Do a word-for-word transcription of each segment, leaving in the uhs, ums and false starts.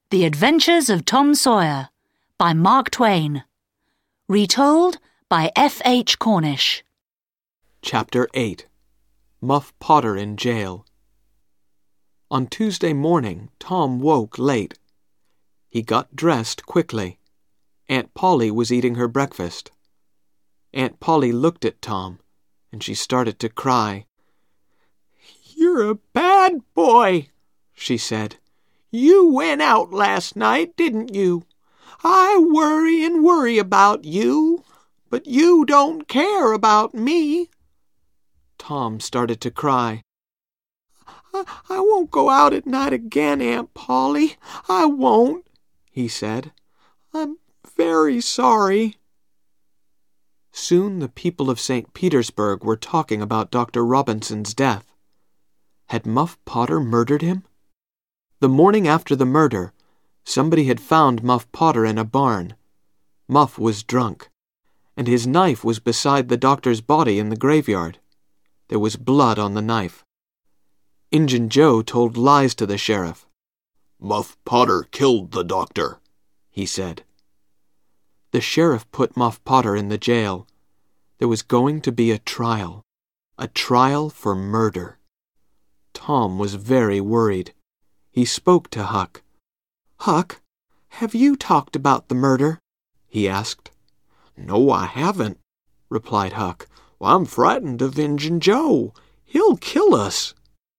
The Adventures of Tom Sawyer by Mark Twain. Retold by F. H. Cornish. Chapter eight. Muff Potter in Jail. On Tuesday morning, Tom woke late. He got dressed quickly. Aunt Polly was eating her breakfast. Aunt Polly looked at Tom, and she started to cry. "You're a bad boy," she said. "You went out last night, didn't you? I worry and worry about you, but you don't care about me." Tom started to cry. I, I won't go out at night again, Aunt Polly. I won't, he said. I'm very sorry. Soon the people of Saint Petersburg were talking about Doctor Robinson's death. Had Muff Potter murdered him? The morning after the murder, somebody had found Muff Potter in a barn. Muff was drunk, and his knife was beside the doctor's body in the graveyard. There was blood on the knife. Injun Joe told lies to the sheriff. "Muff Potter killed the doctor," he said. The sheriff put Muff Potter in the jail. There was going to be a trial, a trial for murder. Tom was very worried. He spoke to Huck. "Huck, have you talked about the murder?" he asked. "No, I haven't," replied Huck. Well, I'm frightened of Injun Joe. He'll kill us."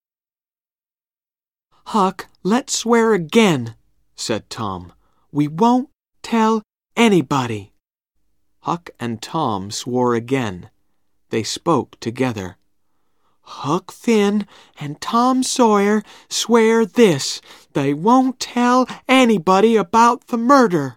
"Huck, let's swear again," said Tom. "We won't tell anybody." Huck and Tom swore again. They spoke together. "Huck Finn and Tom Sawyer swear this. They won't tell anybody about the murder."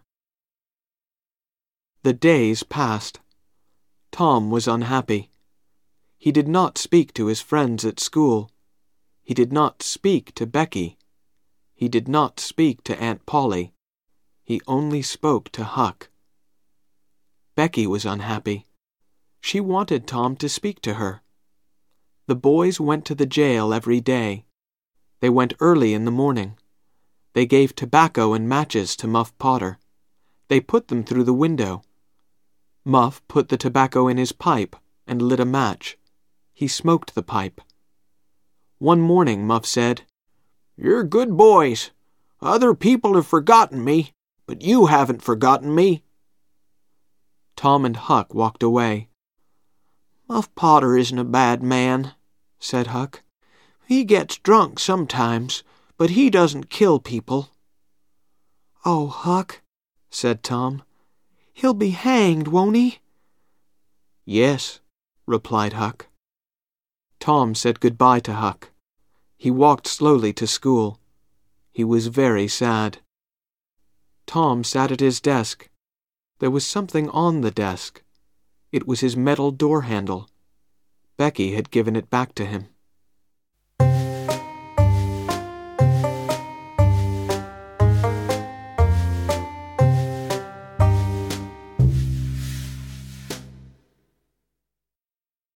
The days passed. Tom was unhappy. He did not speak to his friends at school. He did not speak to Becky. He did not speak to Aunt Polly. He only spoke to Huck. Becky was unhappy. She wanted Tom to speak to her. The boys went to the jail every day. They went early in the morning. They gave tobacco and matches to Muff Potter. They put them through the window. Muff put the tobacco in his pipe and lit a match. He smoked the pipe. One morning Muff said, "You're good boys. Other people have forgotten me, but you haven't forgotten me." Tom and Huck walked away. "Muff Potter isn't a bad man," said Huck. "He gets drunk sometimes, but he doesn't kill people." "Oh, Huck," said Tom, "he'll be hanged, won't he?" "Yes," replied Huck. Tom said goodbye to Huck. He walked slowly to school. He was very sad. Tom sat at his desk. There was something on the desk. It was his metal door handle. Becky had given it back to him.